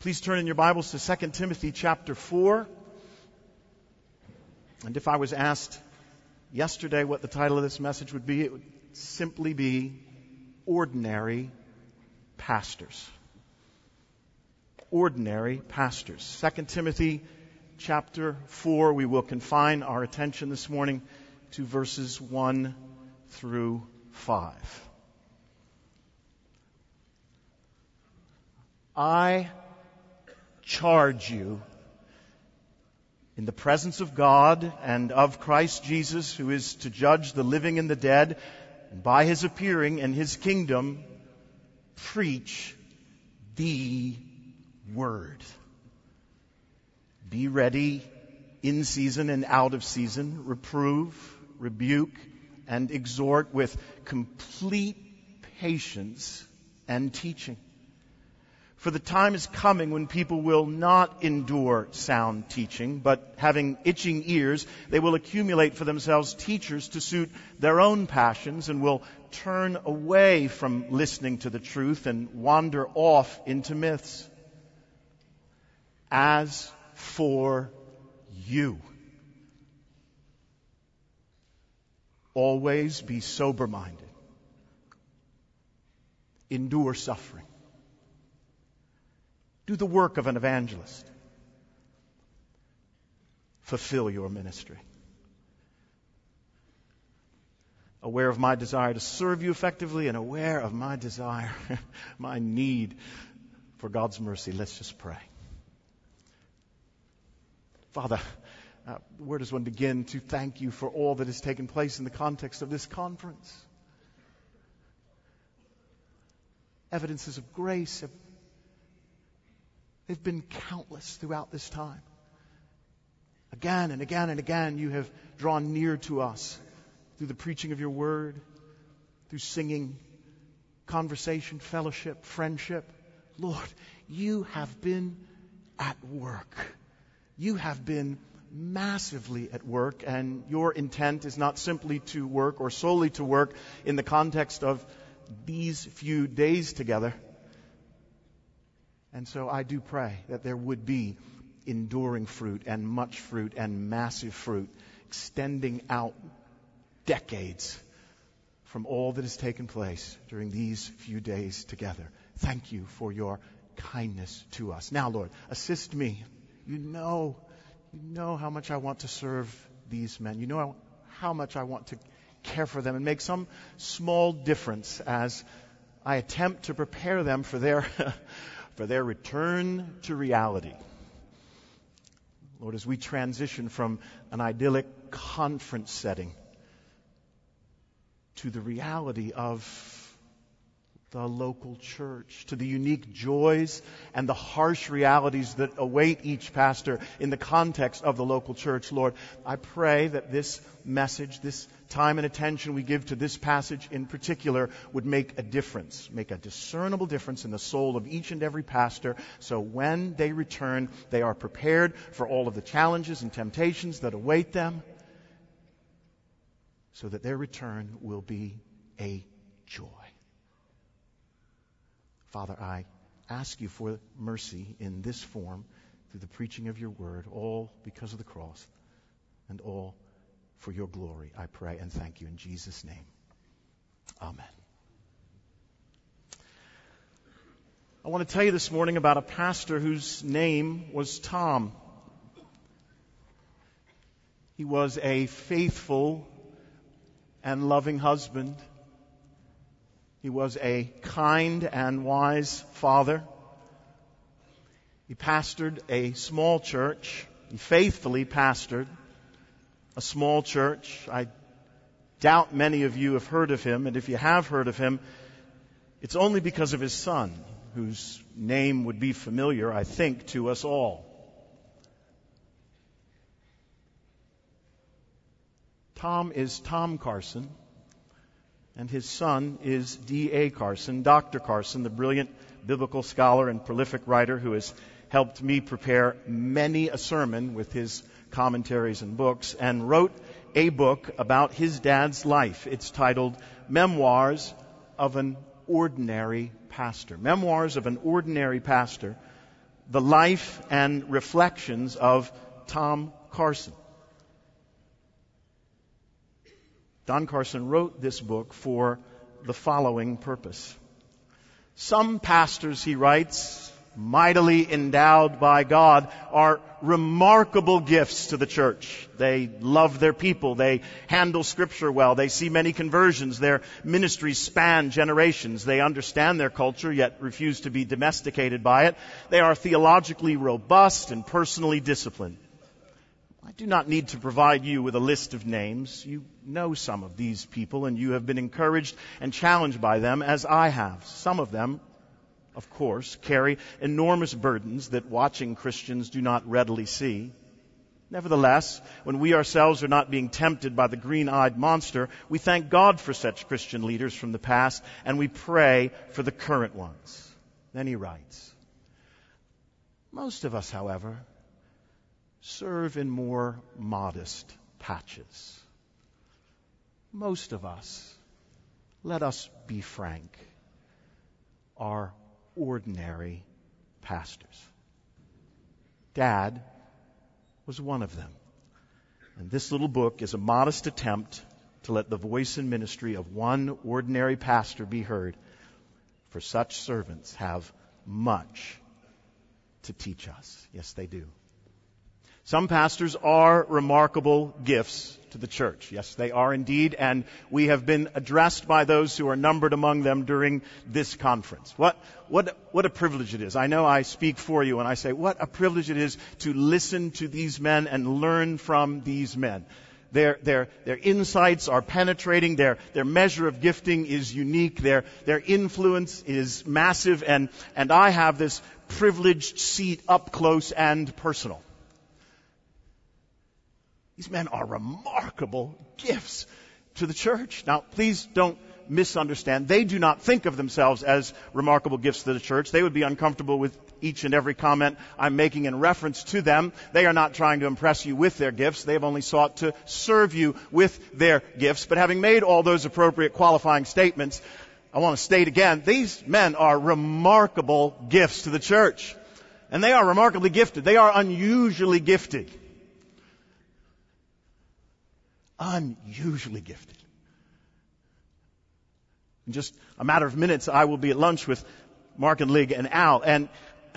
Please turn in your Bibles to 2 Timothy chapter 4. And if I was asked yesterday what the title of this message would be, it would simply be Ordinary Pastors. Ordinary Pastors. 2 Timothy chapter 4, we will confine our attention this morning to verses 1 through 5. I charge you in the presence of God and of Christ Jesus, who is to judge the living and the dead, and by his appearing in his kingdom, preach the word. Be ready in season and out of season, reprove, rebuke, and exhort with complete patience and teaching. For the time is coming when people will not endure sound teaching, but having itching ears, they will accumulate for themselves teachers to suit their own passions and will turn away from listening to the truth and wander off into myths. As for you, always be sober-minded. Endure suffering. Do the work of an evangelist. Fulfill your ministry. Aware of my desire to serve you effectively and aware of my desire, my need for God's mercy, let's just pray. Father, where does one begin to thank you for all that has taken place in the context of this conference? Evidences of grace they've been countless throughout this time. Again and again and again, you have drawn near to us through the preaching of your word, through singing, conversation, fellowship, friendship. Lord, you have been at work. You have been massively at work, and your intent is not simply to work or solely to work in the context of these few days together. And so I do pray that there would be enduring fruit and much fruit and massive fruit extending out decades from all that has taken place during these few days together. Thank you for your kindness to us. Now, Lord, assist me. You know how much I want to serve these men. You know how much I want to care for them and make some small difference as I attempt to prepare them for their return to reality. Lord, as we transition from an idyllic conference setting to the reality of the local church, to the unique joys and the harsh realities that await each pastor in the context of the local church, Lord, I pray that this message, this time and attention we give to this passage in particular would make a difference, make a discernible difference in the soul of each and every pastor, so when they return, they are prepared for all of the challenges and temptations that await them, so that their return will be a joy. Father, I ask you for mercy in this form through the preaching of your word, all because of the cross and all for your glory. I pray and thank you in Jesus' name. Amen. I want to tell you this morning about a pastor whose name was Tom. He was a faithful and loving husband. He was a kind and wise father. He pastored a small church. He faithfully pastored a small church. I doubt many of you have heard of him, and if you have heard of him, it's only because of his son, whose name would be familiar, I think, to us all. Tom is Tom Carson, and his son is D.A. Carson, Dr. Carson, the brilliant biblical scholar and prolific writer who has helped me prepare many a sermon with his commentaries and books, and wrote a book about his dad's life. It's titled Memoirs of an Ordinary Pastor. Memoirs of an Ordinary Pastor. the life and reflections of Tom Carson. Don Carson wrote this book for the following purpose. Some pastors, he writes, mightily endowed by God, are remarkable gifts to the church. They love their people. They handle Scripture well. They see many conversions. Their ministries span generations. They understand their culture, yet refuse to be domesticated by it. They are theologically robust and personally disciplined. I do not need to provide you with a list of names. You know some of these people, and you have been encouraged and challenged by them, as I have. Some of them, of course, carry enormous burdens that watching Christians do not readily see. Nevertheless, when we ourselves are not being tempted by the green-eyed monster, we thank God for such Christian leaders from the past, and we pray for the current ones. Then he writes, most of us, however, serve in more modest patches. Most of us, let us be frank, are ordinary pastors. Dad was one of them. And this little book is a modest attempt to let the voice and ministry of one ordinary pastor be heard, for such servants have much to teach us. Yes, they do. Some pastors are remarkable gifts to the church. Yes, they are indeed, and we have been addressed by those who are numbered among them during this conference. What a privilege it is. I know I speak for you when I say what a privilege it is to listen to these men and learn from these men. Their insights are penetrating. Their measure of gifting is unique. Their influence is massive, and I have this privileged seat up close and personal. These men are remarkable gifts to the church. Now, please don't misunderstand. They do not think of themselves as remarkable gifts to the church. They would be uncomfortable with each and every comment I'm making in reference to them. They are not trying to impress you with their gifts. They have only sought to serve you with their gifts. But having made all those appropriate qualifying statements, I want to state again, these men are remarkable gifts to the church. And they are remarkably gifted. They are unusually gifted. Unusually gifted. In just a matter of minutes, I will be at lunch with Mark and Lig and Al. And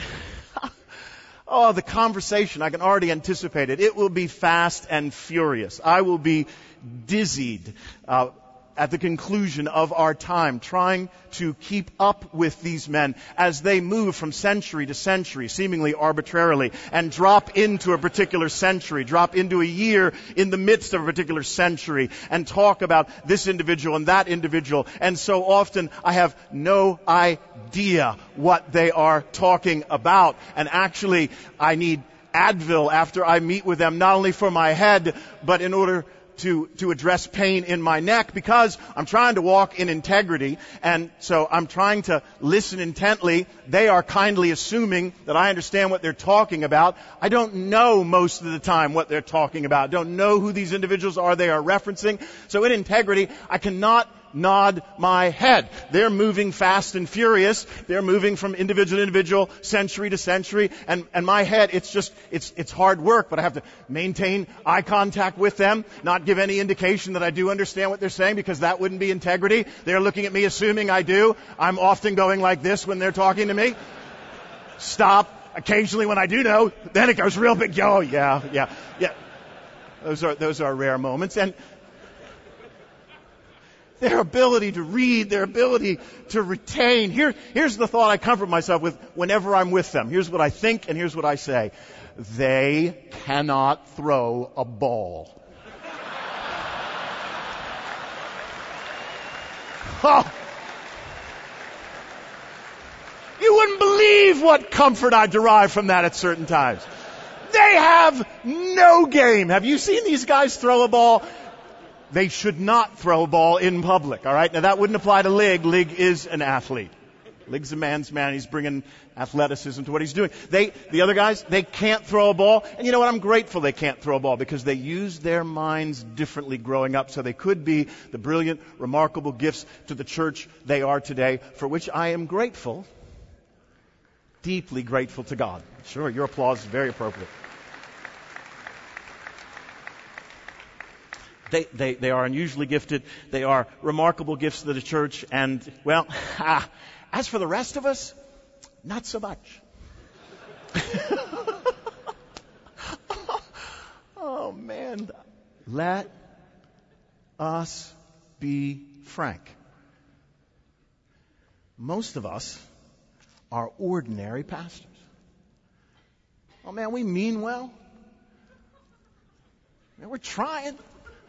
the conversation, I can already anticipate it. It will be fast and furious. I will be dizzied at the conclusion of our time, trying to keep up with these men as they move from century to century, seemingly arbitrarily, and drop into a particular century, drop into a year in the midst of a particular century, and talk about this individual and that individual. And so often I have no idea what they are talking about. And actually, I need Advil after I meet with them, not only for my head, but in order to address pain in my neck, because I'm trying to walk in integrity, and so I'm trying to listen intently. They are kindly assuming that I understand what they're talking about. I don't know most of the time what they're talking about. Don't know who these individuals are they are referencing. So in integrity, I cannot nod my head. They're moving fast and furious. They're moving from individual to individual, century to century. And my head, it's hard work, but I have to maintain eye contact with them, not give any indication that I do understand what they're saying, because that wouldn't be integrity. They're looking at me assuming I do. I'm often going like this when they're talking to me. Stop. Occasionally when I do know, then it goes real big. Oh, yeah. Those are rare moments. And their ability to read, their ability to retain. Here's the thought I comfort myself with whenever I'm with them. Here's what I think and here's what I say. They cannot throw a ball. Oh. You wouldn't believe what comfort I derive from that at certain times. They have no game. Have you seen these guys throw a ball? They should not throw a ball in public, all right? Now, that wouldn't apply to Lig. Lig is an athlete. Lig's a man's man. He's bringing athleticism to what he's doing. The other guys, they can't throw a ball. And you know what? I'm grateful they can't throw a ball, because they used their minds differently growing up, so they could be the brilliant, remarkable gifts to the church they are today, for which I am grateful. deeply grateful to God. Sure, your applause is very appropriate. They are unusually gifted. They are remarkable gifts to the church. And, well, as for the rest of us, not so much. Oh, man. Let us be frank. Most of us are ordinary pastors. Oh, man, we mean well. Man, we're trying.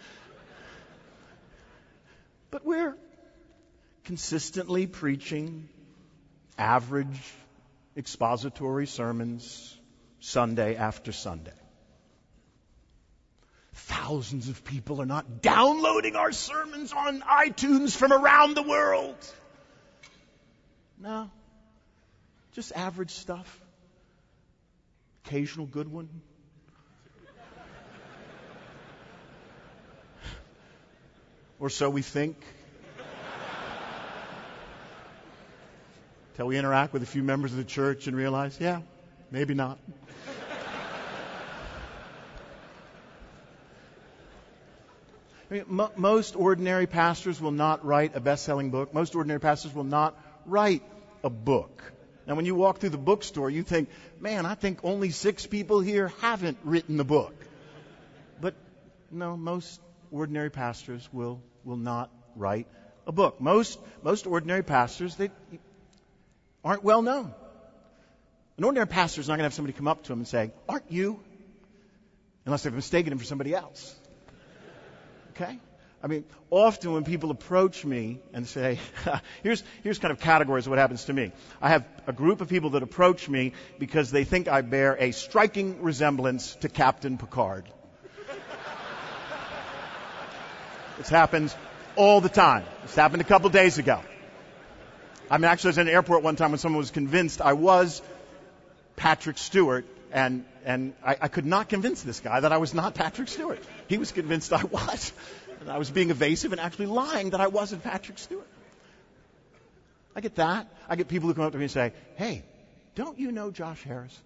But we're consistently preaching average expository sermons Sunday after Sunday. Thousands of people are not downloading our sermons on iTunes from around the world. No, just average stuff. Occasional good one. Or so we think. Till we interact with a few members of the church and realize, yeah, maybe not. I mean, most ordinary pastors will not write a best-selling book. Most ordinary pastors will not write a book. Now, when you walk through the bookstore, you think, man, I think only 6 people here haven't written the book. But no, most ordinary pastors will not write a book. Most ordinary pastors, they aren't well known. An ordinary pastor is not going to have somebody come up to him and say, aren't you? Unless they've mistaken him for somebody else. Okay? I mean, often when people approach me and say, here's kind of categories of what happens to me. I have a group of people that approach me because they think I bear a striking resemblance to Captain Picard. This happens all the time. This happened a couple days ago. I mean, actually, I was in an airport one time when someone was convinced I was Patrick Stewart, and I could not convince this guy that I was not Patrick Stewart. He was convinced I was. And I was being evasive and actually lying that I wasn't Patrick Stewart. I get that. I get people who come up to me and say, hey, don't you know Josh Harris?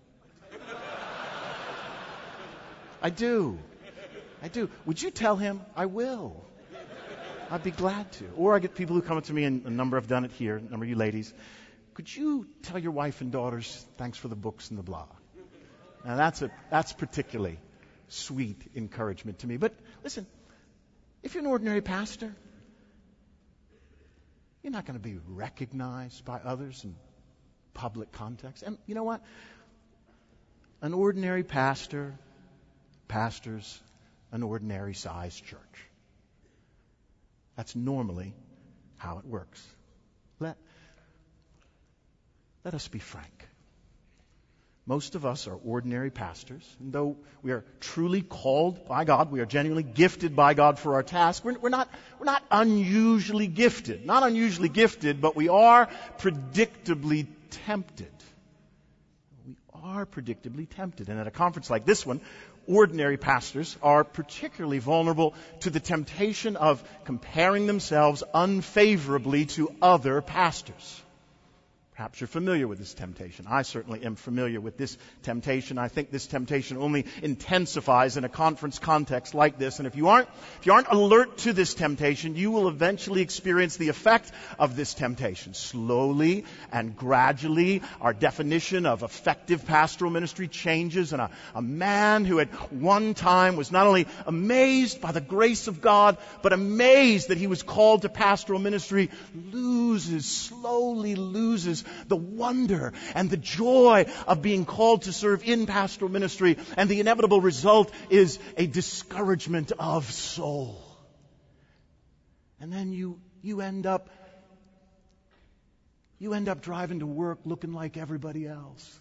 I do. Would you tell him? I will. I'd be glad to. Or I get people who come up to me, and a number have done it here, a number of you ladies. Could you tell your wife and daughters thanks for the books and the blah? Now that's particularly sweet encouragement to me. But listen, if you're an ordinary pastor, you're not going to be recognized by others in public context. And you know what? An ordinary pastor pastors an ordinary sized church. That's normally how it works. Let us be frank. Most of us are ordinary pastors, and though we are truly called by God, we are genuinely gifted by God for our task, we're not unusually gifted. Not unusually gifted, but we are predictably tempted. We are predictably tempted. And at a conference like this one, ordinary pastors are particularly vulnerable to the temptation of comparing themselves unfavorably to other pastors. Perhaps you're familiar with this temptation. I certainly am familiar with this temptation. I think this temptation only intensifies in a conference context like this. And if you aren't alert to this temptation, you will eventually experience the effect of this temptation. Slowly and gradually, our definition of effective pastoral ministry changes, and a man who at one time was not only amazed by the grace of God, but amazed that he was called to pastoral ministry, slowly loses the wonder and the joy of being called to serve in pastoral ministry, and the inevitable result is a discouragement of soul. And then you end up driving to work looking like everybody else.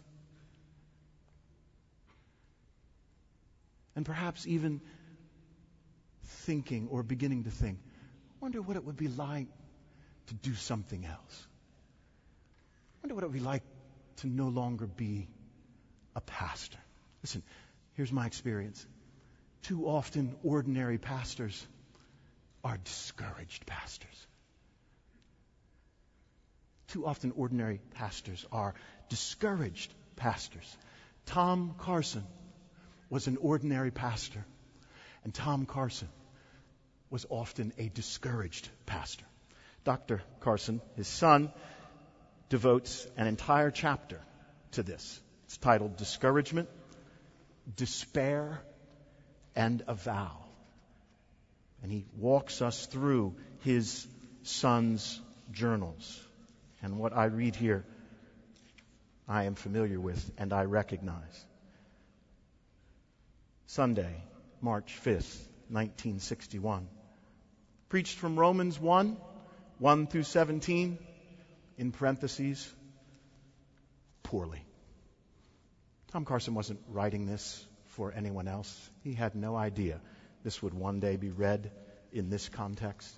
And perhaps even thinking or beginning to think, I wonder what it would be like to do something else. I wonder what it would be like to no longer be a pastor. Listen, here's my experience. Too often, ordinary pastors are discouraged pastors. Too often ordinary pastors are discouraged pastors. Tom Carson was an ordinary pastor, and Tom Carson was often a discouraged pastor. Dr. Carson, his son, devotes an entire chapter to this. It's titled Discouragement, Despair, and a Vow. And he walks us through his son's journals. And what I read here, I am familiar with and I recognize. Sunday, March 5th, 1961. Preached from Romans 1 through 17, in parentheses, poorly. Tom Carson wasn't writing this for anyone else. He had no idea this would one day be read in this context.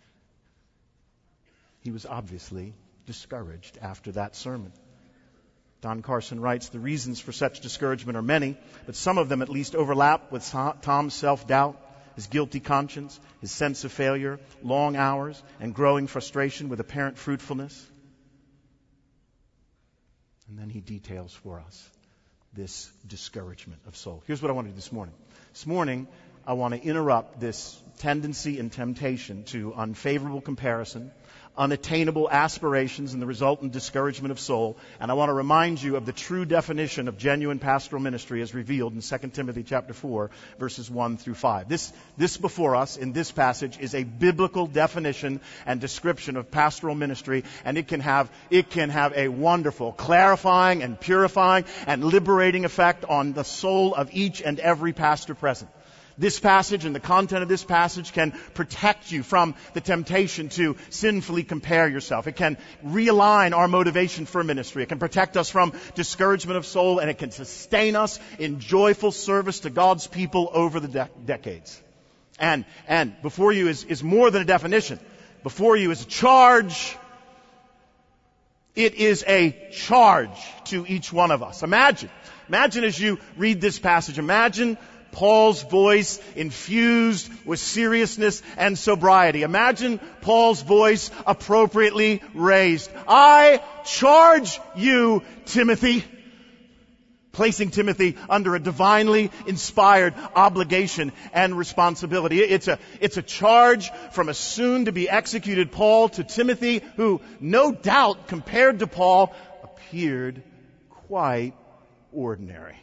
He was obviously discouraged after that sermon. Don Carson writes, the reasons for such discouragement are many, but some of them at least overlap with Tom's self-doubt, his guilty conscience, his sense of failure, long hours, and growing frustration with apparent fruitfulness. And then he details for us this discouragement of soul. Here's what I want to do this morning. This morning, I want to interrupt this tendency and temptation to unfavorable comparison, unattainable aspirations, and the resultant discouragement of soul. And I want to remind you of the true definition of genuine pastoral ministry as revealed in 2 Timothy chapter 4, verses 1 through 5. This before us in this passage is a biblical definition and description of pastoral ministry, and it can have a wonderful, clarifying and purifying and liberating effect on the soul of each and every pastor present. This passage and the content of this passage can protect you from the temptation to sinfully compare yourself. It can realign our motivation for ministry. It can protect us from discouragement of soul, and it can sustain us in joyful service to God's people over the decades. And before you is more than a definition. Before you is a charge. It is a charge to each one of us. Imagine as you read this passage, imagine Paul's voice infused with seriousness and sobriety. Imagine Paul's voice appropriately raised. I charge you, Timothy. Placing Timothy under a divinely inspired obligation and responsibility. It's a charge from a soon-to-be executed Paul to Timothy, who, no doubt, compared to Paul, appeared quite ordinary.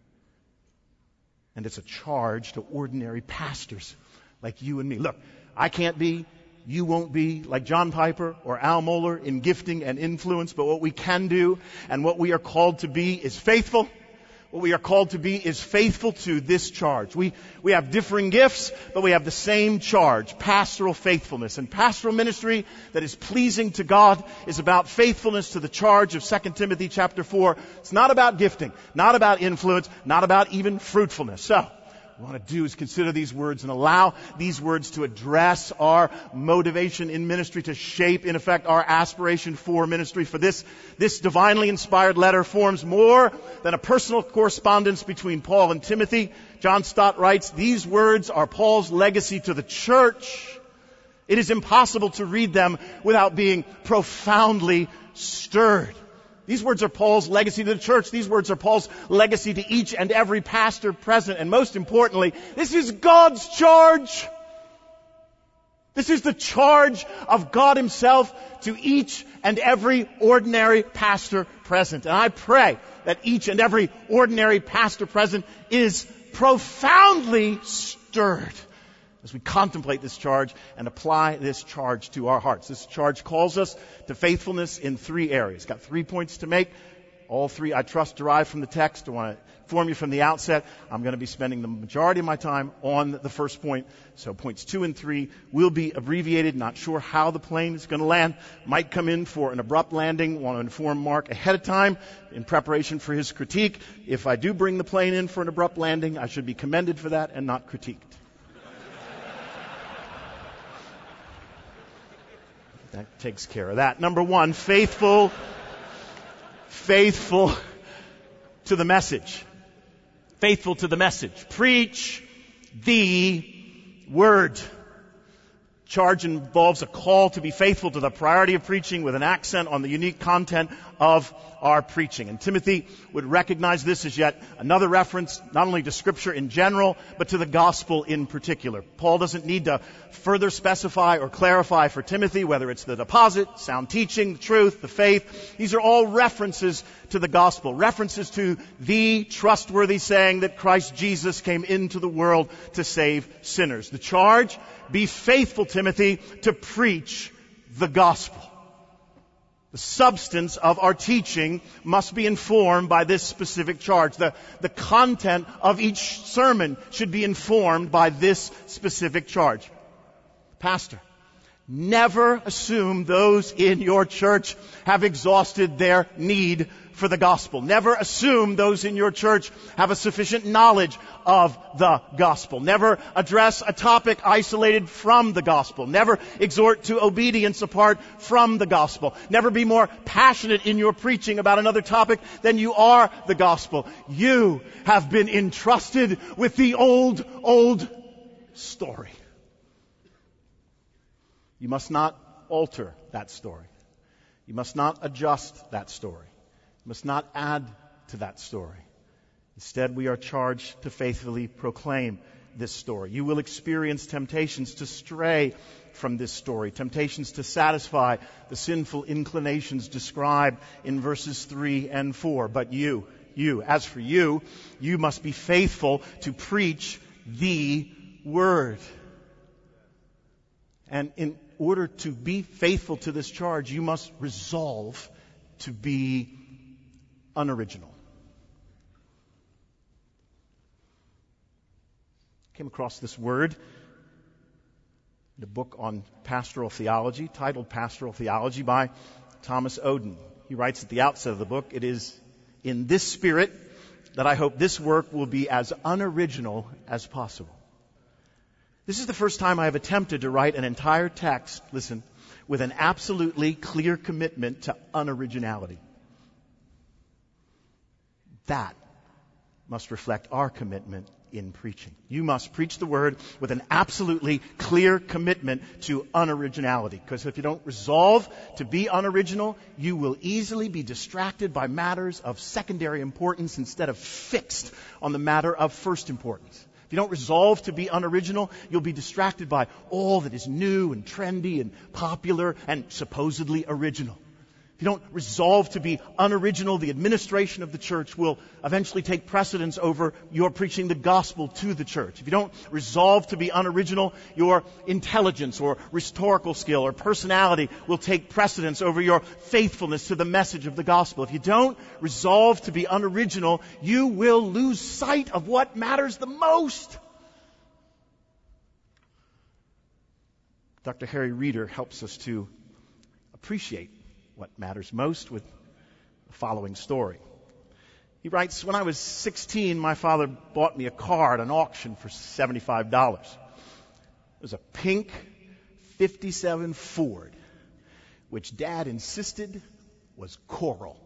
And it's a charge to ordinary pastors like you and me. Look, I can't be, you won't be like John Piper or Al Mohler in gifting and influence, but what we can do and what we are called to be is faithful. What we are called to be is faithful to this charge. We have differing gifts, but we have the same charge, pastoral faithfulness. And pastoral ministry that is pleasing to God is about faithfulness to the charge of 2 Timothy chapter 4. It's not about gifting, not about influence, not about even fruitfulness. So, what we want to do is consider these words and allow these words to address our motivation in ministry, to shape, in effect, our aspiration for ministry. For this divinely inspired letter forms more than a personal correspondence between Paul and Timothy. John Stott writes, these words are Paul's legacy to the church. It is impossible to read them without being profoundly stirred. These words are Paul's legacy to the church. These words are Paul's legacy to each and every pastor present. And most importantly, this is God's charge. This is the charge of God Himself to each and every ordinary pastor present. And I pray that each and every ordinary pastor present is profoundly stirred as we contemplate this charge and apply this charge to our hearts. This charge calls us to faithfulness in 3 areas. Got 3 points to make. All 3, I trust, derive from the text. I want to inform you from the outset, I'm going to be spending the majority of my time on the first point. So points 2 and 3 will be abbreviated. Not sure how the plane is going to land. Might come in for an abrupt landing. Want to inform Mark ahead of time in preparation for his critique. If I do bring the plane in for an abrupt landing, I should be commended for that and not critiqued. That takes care of that. Number 1, faithful to the message. Faithful to the message. Preach the word. Charge involves a call to be faithful to the priority of preaching with an accent on the unique content of our preaching. And Timothy would recognize this as yet another reference, not only to Scripture in general, but to the gospel in particular. Paul doesn't need to further specify or clarify for Timothy whether it's the deposit, sound teaching, the truth, the faith. These are all references to the gospel, references to the trustworthy saying that Christ Jesus came into the world to save sinners. The charge: be faithful, Timothy, to preach the gospel. The substance of our teaching must be informed by this specific charge. The content of each sermon should be informed by this specific charge. Pastor, never assume those in your church have exhausted their need for the gospel. Never assume those in your church have a sufficient knowledge of the gospel. Never address a topic isolated from the gospel. Never exhort to obedience apart from the gospel. Never be more passionate in your preaching about another topic than you are the gospel. You have been entrusted with the old story. You must not alter that story. You must not adjust that story. You must not add to that story. Instead, we are charged to faithfully proclaim this story. You will experience temptations to stray from this story, temptations to satisfy the sinful inclinations described in verses 3 and 4. But as for you, you must be faithful to preach the word. And in order to be faithful to this charge, you must resolve to be unoriginal. Came across this word in a book on pastoral theology, titled Pastoral Theology by Thomas Oden. He writes at the outset of the book, "It is in this spirit that I hope this work will be as unoriginal as possible." This is the first time I have attempted to write an entire text, listen, with an absolutely clear commitment to unoriginality. That must reflect our commitment in preaching. You must preach the word with an absolutely clear commitment to unoriginality. Because if you don't resolve to be unoriginal, you will easily be distracted by matters of secondary importance instead of fixed on the matter of first importance. If you don't resolve to be unoriginal, you'll be distracted by all that is new and trendy and popular and supposedly original. If you don't resolve to be unoriginal, the administration of the church will eventually take precedence over your preaching the gospel to the church. If you don't resolve to be unoriginal, your intelligence or rhetorical skill or personality will take precedence over your faithfulness to the message of the gospel. If you don't resolve to be unoriginal, you will lose sight of what matters the most. Dr. Harry Reeder helps us to appreciate what matters most with the following story. He writes, "When I was 16, my father bought me a car at an auction for $75. It was a pink 57 Ford, which Dad insisted was coral.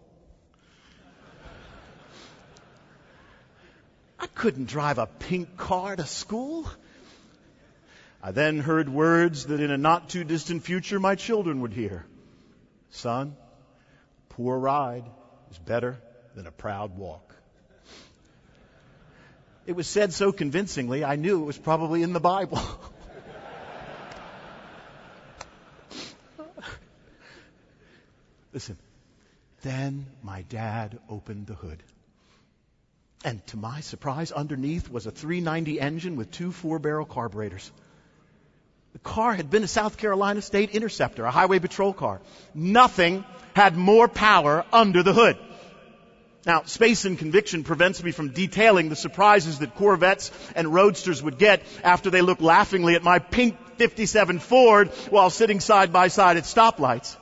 I couldn't drive a pink car to school. I then heard words that in a not too distant future my children would hear. Son, a poor ride is better than a proud walk." It was said so convincingly, I knew it was probably in the Bible. Listen, then my dad opened the hood. And to my surprise, underneath was a 390 engine with 2 4-barrel carburetors. The car had been a South Carolina State Interceptor, a highway patrol car. Nothing had more power under the hood. Now, space and conviction prevents me from detailing the surprises that Corvettes and Roadsters would get after they looked laughingly at my pink 57 Ford while sitting side by side at stoplights.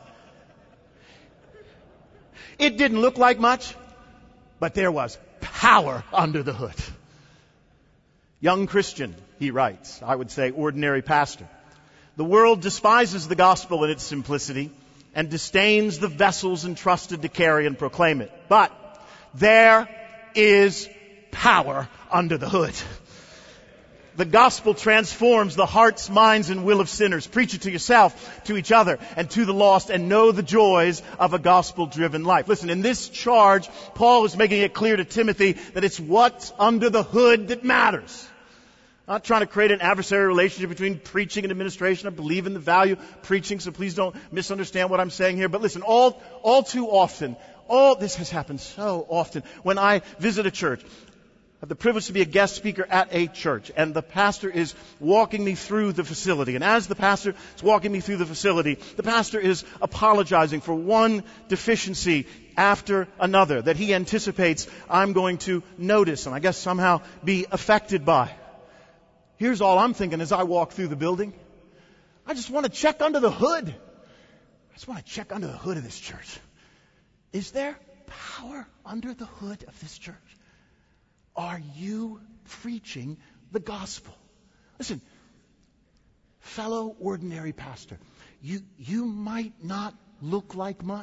It didn't look like much, but there was power under the hood. Young Christian, he writes, I would say ordinary pastor. The world despises the gospel in its simplicity and disdains the vessels entrusted to carry and proclaim it. But there is power under the hood. The gospel transforms the hearts, minds, and will of sinners. Preach it to yourself, to each other, and to the lost, and know the joys of a gospel-driven life. Listen, in this charge, Paul is making it clear to Timothy that it's what's under the hood that matters. Not trying to create an adversarial relationship between preaching and administration. I believe in the value of preaching, so please don't misunderstand what I'm saying here. But listen, all too often, this has happened so often. When I visit a church, I have the privilege to be a guest speaker at a church, and the pastor is walking me through the facility. And as the pastor is walking me through the facility, the pastor is apologizing for one deficiency after another that he anticipates I'm going to notice and I guess somehow be affected by. Here's all I'm thinking as I walk through the building. I just want to check under the hood. I just want to check under the hood of this church. Is there power under the hood of this church? Are you preaching the gospel? Listen, fellow ordinary pastor, you might not look like much.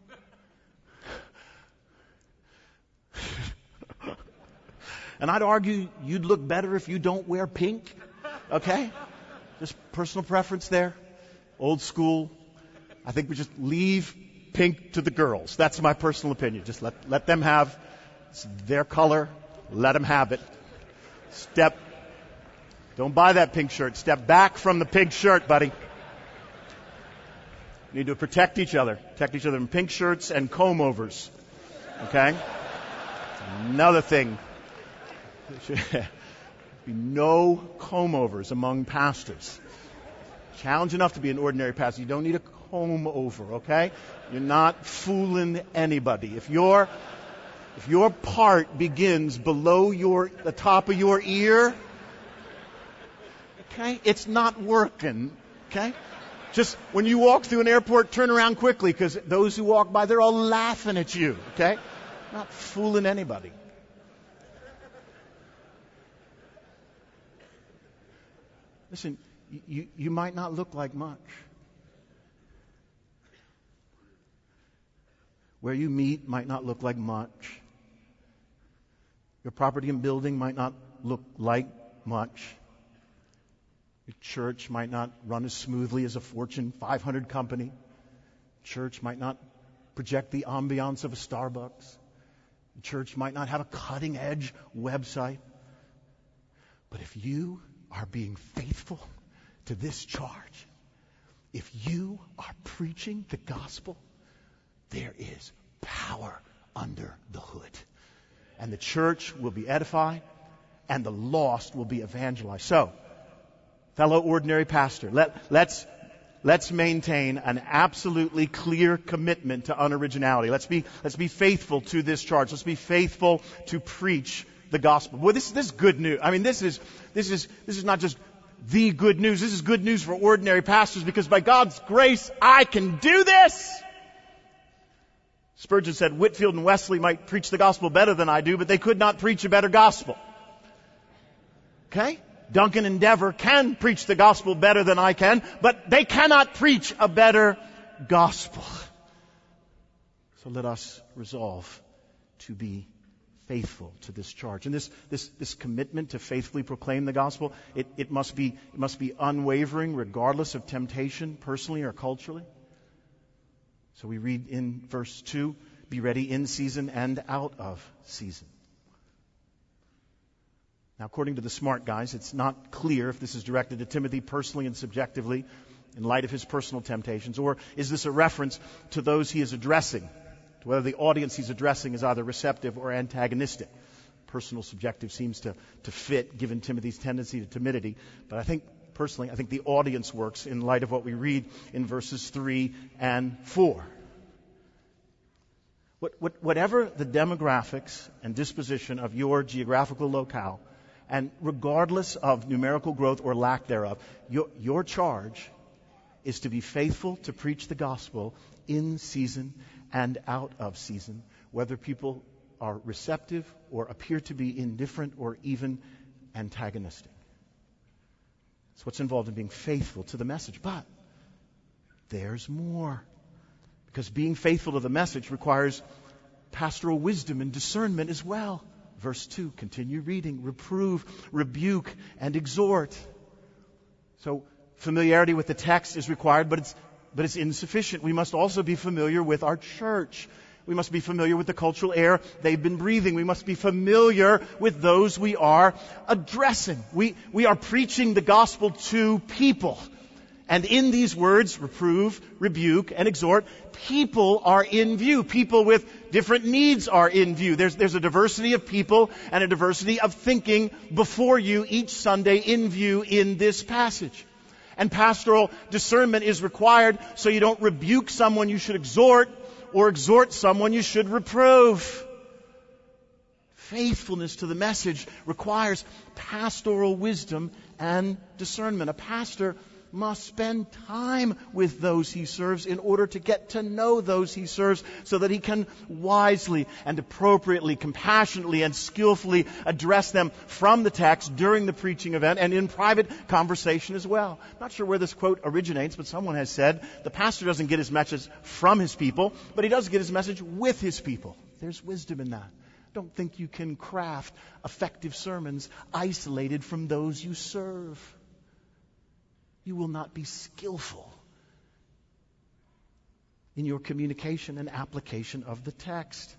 And I'd argue you'd look better if you don't wear pink. Okay? Just personal preference there. Old school. I think we just leave pink to the girls. That's my personal opinion. Just let them have, it's their color. Let them have it. Don't buy that pink shirt. Step back from the pink shirt, buddy. We need to protect each other. Protect each other in pink shirts and comb-overs. Okay? Another thing. There should be no comb-overs among pastors. Challenge enough to be an ordinary pastor. You don't need a comb-over, okay? You're not fooling anybody. If your part begins below the top of your ear, okay, it's not working, okay? Just when you walk through an airport, turn around quickly because those who walk by, they're all laughing at you, okay? Not fooling anybody. Listen, you might not look like much. Where you meet might not look like much. Your property and building might not look like much. Your church might not run as smoothly as a Fortune 500 company. Church might not project the ambiance of a Starbucks. The church might not have a cutting-edge website. But if you are being faithful to this charge, if you are preaching the gospel, there is power under the hood. And the church will be edified, and the lost will be evangelized. So, fellow ordinary pastor, let's maintain an absolutely clear commitment to unoriginality. Let's be faithful to this charge. Let's be faithful to preach the gospel. Boy, this is good news. I mean, this is not just the good news. This is good news for ordinary pastors because by God's grace, I can do this. Spurgeon said Whitefield and Wesley might preach the gospel better than I do, but they could not preach a better gospel. Okay? Duncan and Dever can preach the gospel better than I can, but they cannot preach a better gospel. So let us resolve to be faithful to this charge. And this commitment to faithfully proclaim the gospel, it must be unwavering regardless of temptation, personally or culturally. So we read in verse 2, be ready in season and out of season. Now, according to the smart guys, it's not clear if this is directed to Timothy personally and subjectively in light of his personal temptations, or is this a reference to those he is addressing, to whether the audience he's addressing is either receptive or antagonistic. Personal subjective seems to fit given Timothy's tendency to timidity, but I think the audience works in light of what we read in verses 3 and 4. Whatever the demographics and disposition of your geographical locale, and regardless of numerical growth or lack thereof, your charge is to be faithful to preach the gospel in season and out of season, whether people are receptive or appear to be indifferent or even antagonistic. That's what's involved in being faithful to the message. But there's more. Because being faithful to the message requires pastoral wisdom and discernment as well. Verse 2, continue reading. Reprove, rebuke, and exhort. So familiarity with the text is required, but it's insufficient. We must also be familiar with our church. We must be familiar with the cultural air they've been breathing. We must be familiar with those we are addressing. We are preaching the gospel to people. And in these words, reprove, rebuke, and exhort, people are in view. People with different needs are in view. There's a diversity of people and a diversity of thinking before you each Sunday in view in this passage. And pastoral discernment is required so you don't rebuke someone you should exhort, or exhort someone you should reprove. Faithfulness to the message requires pastoral wisdom and discernment. A pastor must spend time with those he serves in order to get to know those he serves so that he can wisely and appropriately, compassionately and skillfully address them from the text during the preaching event and in private conversation as well. I'm not sure where this quote originates, but someone has said the pastor doesn't get his message from his people, but he does get his message with his people. There's wisdom in that. Don't think you can craft effective sermons isolated from those you serve. You will not be skillful in your communication and application of the text.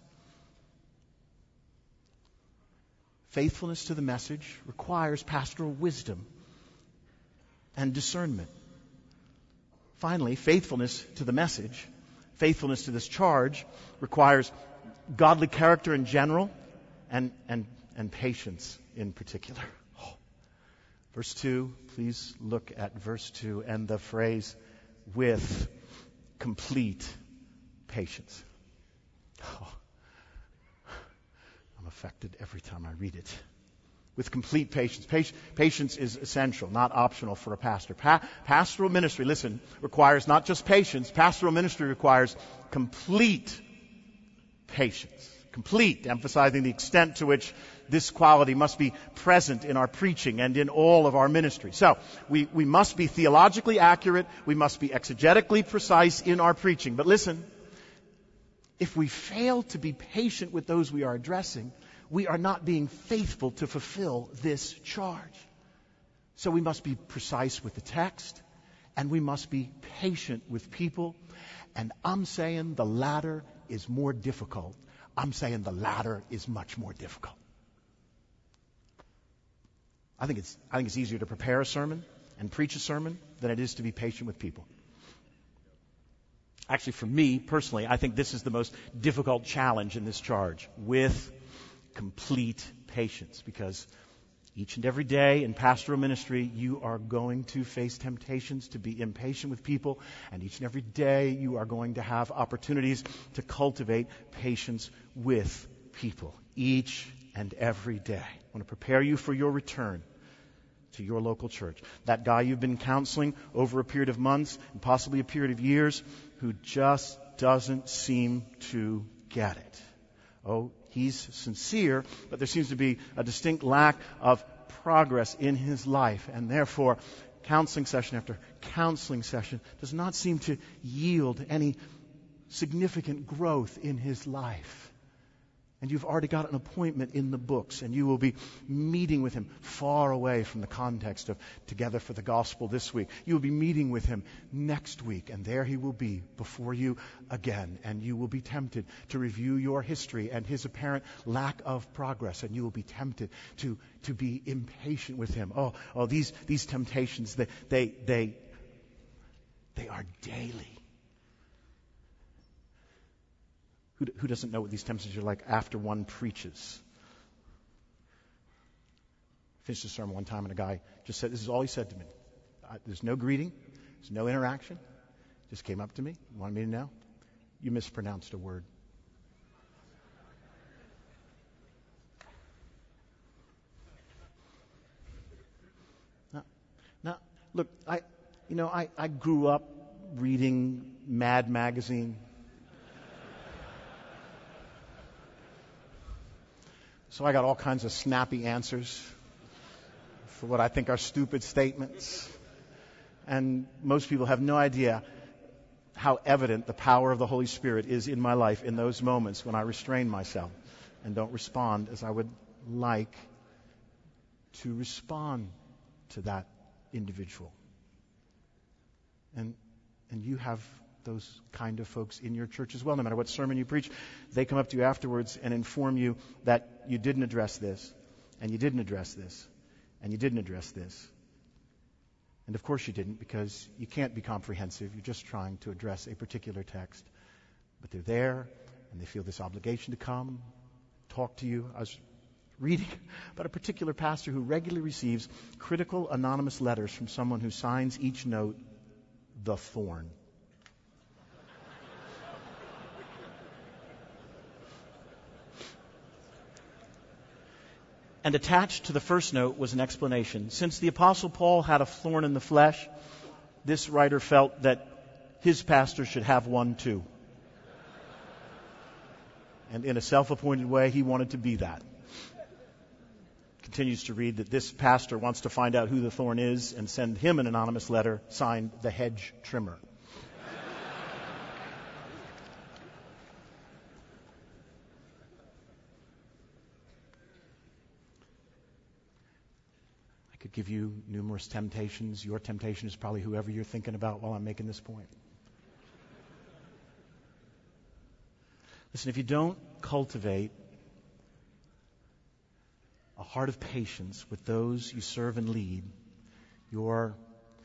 Faithfulness to the message requires pastoral wisdom and discernment. Finally, faithfulness to the message, faithfulness to this charge, requires godly character in general and patience in particular. Verse 2, please look at verse 2 and the phrase, with complete patience. I'm affected every time I read it. With complete patience. Patience is essential, not optional for a pastor. Pastoral ministry, listen, requires not just patience. Pastoral ministry requires complete patience. Complete, emphasizing the extent to which this quality must be present in our preaching and in all of our ministry. So, we must be theologically accurate, we must be exegetically precise in our preaching. But listen, if we fail to be patient with those we are addressing, we are not being faithful to fulfill this charge. So we must be precise with the text, and we must be patient with people. And I'm saying the latter is more difficult. I'm saying the latter is much more difficult. I think it's easier to prepare a sermon and preach a sermon than it is to be patient with people. Actually, for me personally, I think this is the most difficult challenge in this charge, with complete patience, because each and every day in pastoral ministry, you are going to face temptations to be impatient with people, and each and every day you are going to have opportunities to cultivate patience with people. Each and every day. I want to prepare you for your return to your local church. That guy you've been counseling over a period of months and possibly a period of years who just doesn't seem to get it. Oh, he's sincere, but there seems to be a distinct lack of progress in his life, and therefore counseling session after counseling session does not seem to yield any significant growth in his life. And you've already got an appointment in the books, and you will be meeting with him far away from the context of Together for the Gospel this week. You will be meeting with him next week, and there he will be before you again. And you will be tempted to review your history and his apparent lack of progress, and you will be tempted to be impatient with him. Oh, these temptations, they are daily. Who doesn't know what these temptations are like after one preaches? I finished a sermon one time and a guy just said, this is all he said to me. There's no greeting. There's no interaction. Just came up to me, wanted me to know, you mispronounced a word. Now, look, I grew up reading Mad Magazine. So I got all kinds of snappy answers for what I think are stupid statements. And most people have no idea how evident the power of the Holy Spirit is in my life in those moments when I restrain myself and don't respond as I would like to respond to that individual? And you have those kind of folks in your church as well. No matter what sermon you preach, they come up to you afterwards and inform you that you didn't address this, and you didn't address this, and you didn't address this. And of course you didn't, because you can't be comprehensive. You're just trying to address a particular text. But they're there, and they feel this obligation to come, talk to you. I was reading about a particular pastor who regularly receives critical anonymous letters from someone who signs each note, "The Thorn." And attached to the first note was an explanation. Since the Apostle Paul had a thorn in the flesh, this writer felt that his pastor should have one too. And in a self-appointed way, he wanted to be that. Continues to read that this pastor wants to find out who the thorn is and send him an anonymous letter signed "The Hedge Trimmer." I could give you numerous temptations. Your temptation is probably whoever you're thinking about while I'm making this point. Listen, if you don't cultivate a heart of patience with those you serve and lead, your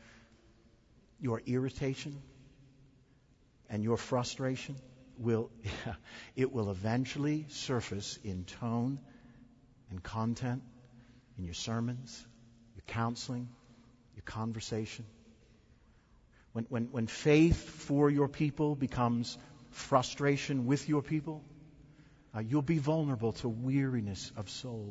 irritation and your frustration will eventually surface in tone and content in your sermons, your counseling, your conversation. When faith for your people becomes frustration with your people, you'll be vulnerable to weariness of soul.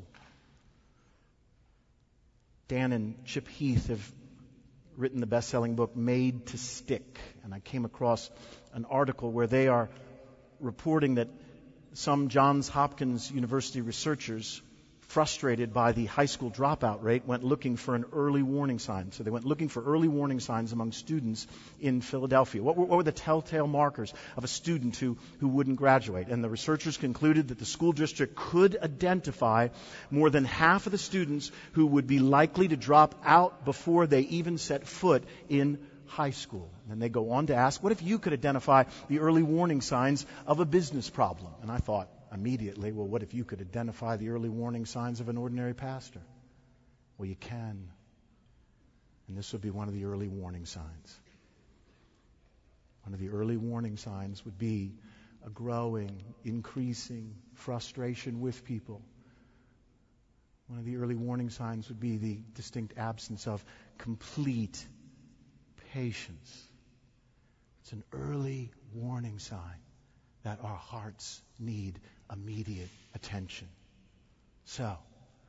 Dan and Chip Heath have written the best-selling book Made to Stick, and I came across an article where they are reporting that some Johns Hopkins University researchers, frustrated by the high school dropout rate, went looking for an early warning sign. So they went looking for early warning signs among students in Philadelphia. What were the telltale markers of a student who wouldn't graduate? And the researchers concluded that the school district could identify more than half of the students who would be likely to drop out before they even set foot in high school. And then they go on to ask, what if you could identify the early warning signs of a business problem? And I thought immediately, well, what if you could identify the early warning signs of an ordinary pastor? Well, you can. And this would be one of the early warning signs. One of the early warning signs would be a growing, increasing frustration with people. One of the early warning signs would be the distinct absence of complete patience. It's an early warning sign that our hearts need immediate attention. So,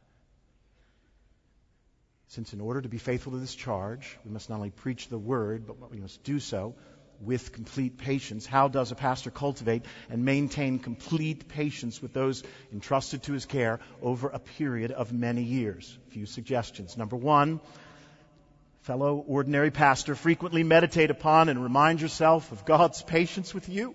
since in order to be faithful to this charge, we must not only preach the word, but we must do so with complete patience, how does a pastor cultivate and maintain complete patience with those entrusted to his care over a period of many years? A few suggestions. Number one, fellow ordinary pastor, frequently meditate upon and remind yourself of God's patience with you.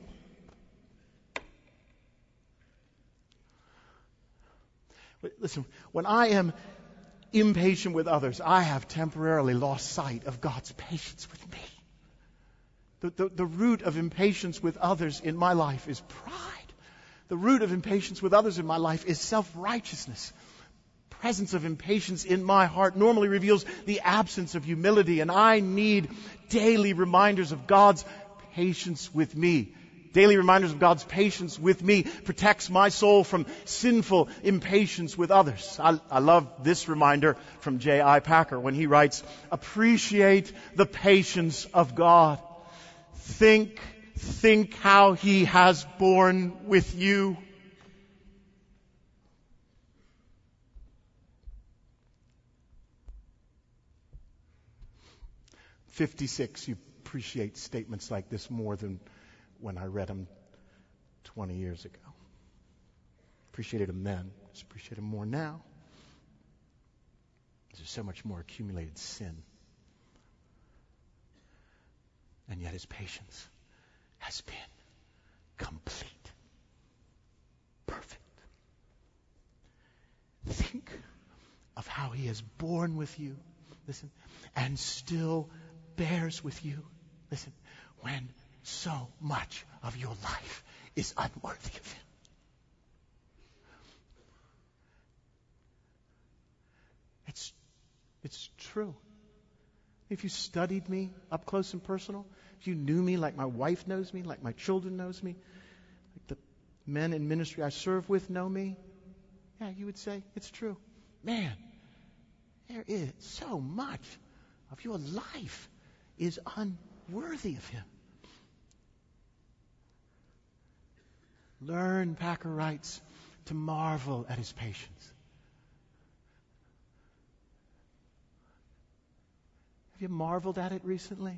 Listen, when I am impatient with others, I have temporarily lost sight of God's patience with me. The root of impatience with others in my life is pride. The root of impatience with others in my life is self-righteousness. Presence of impatience in my heart normally reveals the absence of humility, and I need daily reminders of God's patience with me. Daily reminders of God's patience with me protects my soul from sinful impatience with others. I love this reminder from J.I. Packer when he writes, appreciate the patience of God. Think how He has borne with you. '56, you appreciate statements like this more than when I read them 20 years ago. Appreciated them then. Just appreciate them more now. There's so much more accumulated sin. And yet His patience has been complete. Perfect. Think of how he has borne with you, listen, and still bears with you, listen, when so much of your life is unworthy of him. It's true. If you studied me up close and personal, if you knew me like my wife knows me, like my children knows me, like the men in ministry I serve with know me, yeah, you would say, it's true. Man, there is so much of your life is unworthy of him. Learn, Packer writes, to marvel at his patience. Have you marveled at it recently?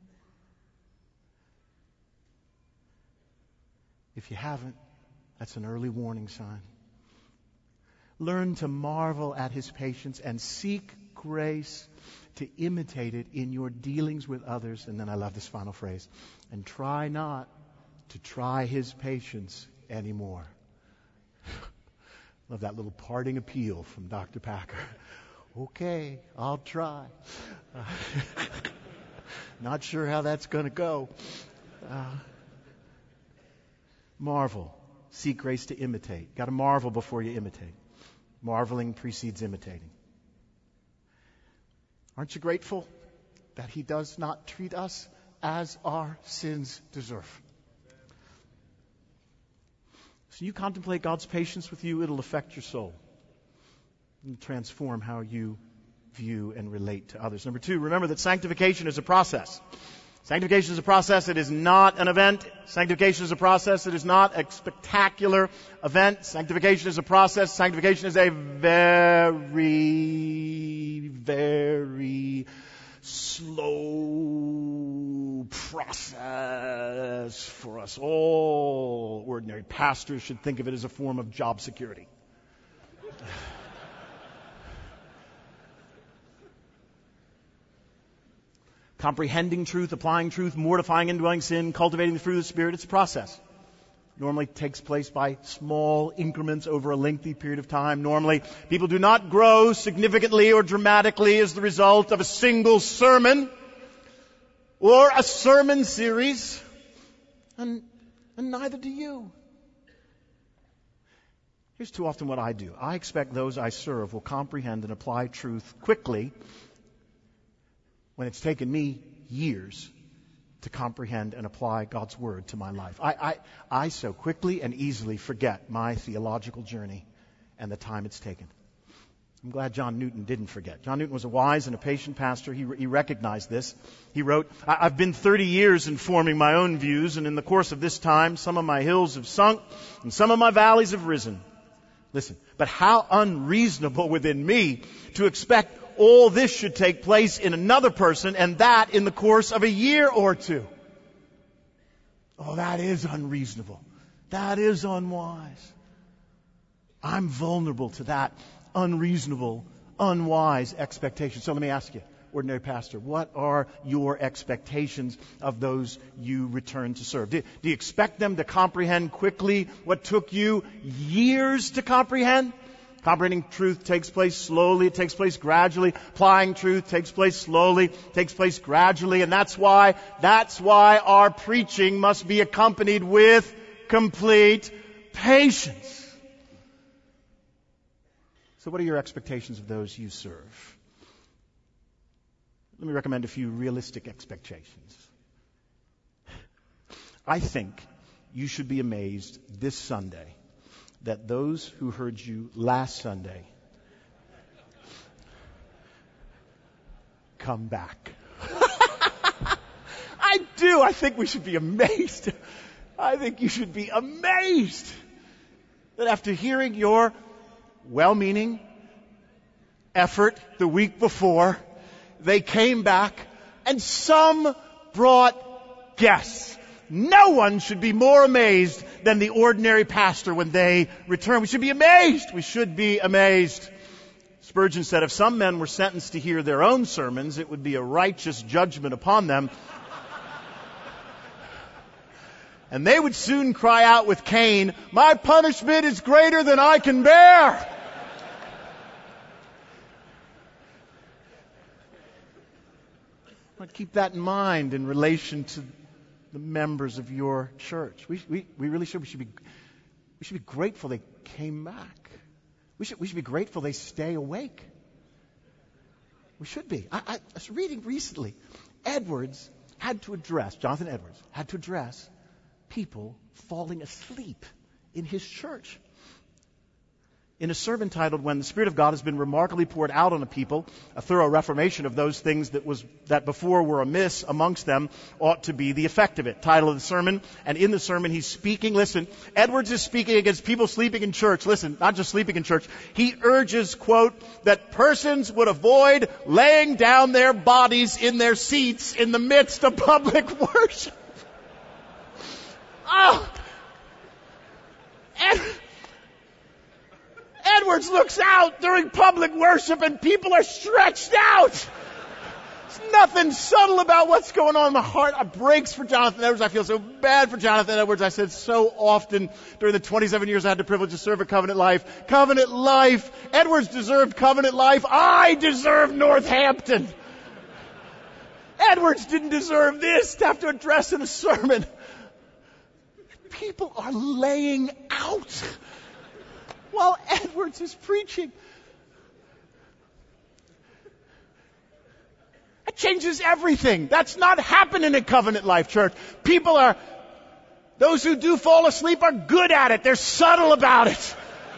If you haven't, that's an early warning sign. Learn to marvel at his patience and seek grace to imitate it in your dealings with others. And then I love this final phrase. And try not to try his patience anymore. Love that little parting appeal from Dr. Packer. Okay, I'll try. Not sure how that's going to go. Marvel. Seek grace to imitate. Got to marvel before you imitate. Marveling precedes imitating. Aren't you grateful that he does not treat us as our sins deserve? So you contemplate God's patience with you, it'll affect your soul. It'll transform how you view and relate to others. Number 2, remember that sanctification is a process. Sanctification is a process. It is not an event. Sanctification is a process. It is not a spectacular event. Sanctification is a process. Sanctification is a very, very slow process for us all. Ordinary pastors should think of it as a form of job security. Comprehending truth, applying truth, mortifying indwelling sin, cultivating the fruit of the Spirit, it's a process. Normally takes place by small increments over a lengthy period of time. Normally, people do not grow significantly or dramatically as the result of a single sermon or a sermon series, and neither do you. Here's too often what I do. I expect those I serve will comprehend and apply truth quickly when it's taken me years to comprehend and apply God's Word to my life. I so quickly and easily forget my theological journey and the time it's taken. I'm glad John Newton didn't forget. John Newton was a wise and a patient pastor. He recognized this. He wrote, I've been 30 years in forming my own views, and in the course of this time, some of my hills have sunk and some of my valleys have risen. Listen, but how unreasonable within me to expect all this should take place in another person, and that in the course of a year or two. Oh, that is unreasonable. That is unwise. I'm vulnerable to that unreasonable, unwise expectation. So let me ask you, ordinary pastor, what are your expectations of those you return to serve? Do you expect them to comprehend quickly what took you years to comprehend? Comprehending truth takes place slowly. It takes place gradually. Applying truth takes place slowly. Takes place gradually. And that's why our preaching must be accompanied with complete patience. So what are your expectations of those you serve? Let me recommend a few realistic expectations. I think you should be amazed this Sunday that those who heard you last Sunday come back. I do. I think we should be amazed. I think you should be amazed that after hearing your well-meaning effort the week before, they came back and some brought guests. No one should be more amazed than the ordinary pastor when they return. We should be amazed. We should be amazed. Spurgeon said, if some men were sentenced to hear their own sermons, it would be a righteous judgment upon them. And they would soon cry out with Cain, my punishment is greater than I can bear. Keep that in mind in relation to the members of your church. We really should. We should be grateful they came back. We should be grateful they stay awake. We should be. I was reading recently, Jonathan Edwards had to address people falling asleep in his church. In a sermon titled, "When the Spirit of God has been remarkably poured out on a people, a thorough reformation of those things that before were amiss amongst them ought to be the effect of it." Title of the sermon. And in the sermon he's speaking, listen, Edwards is speaking against people sleeping in church. Listen, not just sleeping in church. He urges, quote, that persons would avoid laying down their bodies in their seats in the midst of public worship. Oh! Edwards looks out during public worship and people are stretched out. There's nothing subtle about what's going on. My heart breaks for Jonathan Edwards. I feel so bad for Jonathan Edwards. I said so often during the 27 years I had the privilege to serve at Covenant Life. Covenant Life. Edwards deserved Covenant Life. I deserve Northampton. Edwards didn't deserve this to have to address in a sermon. People are laying out while Edwards is preaching. That changes everything. That's not happening in Covenant Life Church. Those who do fall asleep are good at it. They're subtle about it.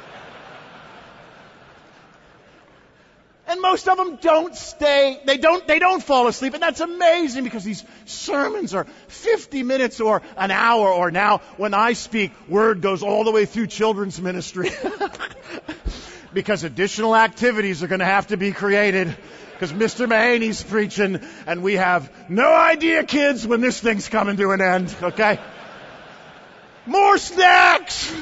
And most of them don't stay, they don't fall asleep. And that's amazing because these sermons are 50 minutes or an hour, or now when I speak, word goes all the way through children's ministry. Because additional activities are going to have to be created. Because Mr. Mahaney's preaching and we have no idea, kids, when this thing's coming to an end. Okay? More snacks!